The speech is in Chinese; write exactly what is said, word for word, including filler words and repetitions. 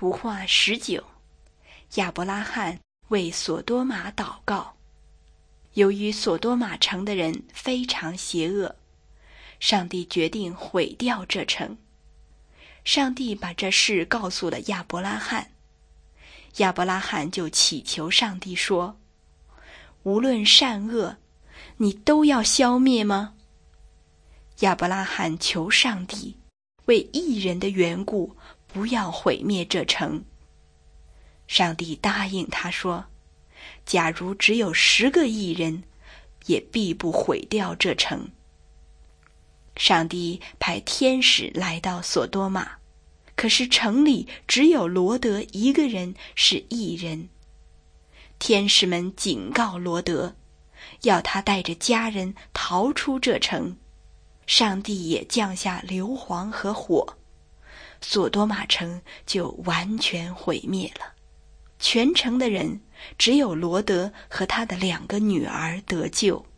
图画十九，亚伯拉罕为索多玛祷告。由于索多玛城的人非常邪恶，上帝决定毁掉这城。上帝把这事告诉了亚伯拉罕，亚伯拉罕就祈求上帝说：无论善恶，你都要消灭吗？亚伯拉罕求上帝为义人的缘故不要毁灭这城。上帝答应他说，假如只有十个义人，也必不毁掉这城。上帝派天使来到索多玛，可是城里只有罗德一个人是义人。天使们警告罗德，要他带着家人逃出这城。上帝也降下硫磺和火，索多玛城就完全毁灭了。全城的人只有罗德和他的两个女儿得救。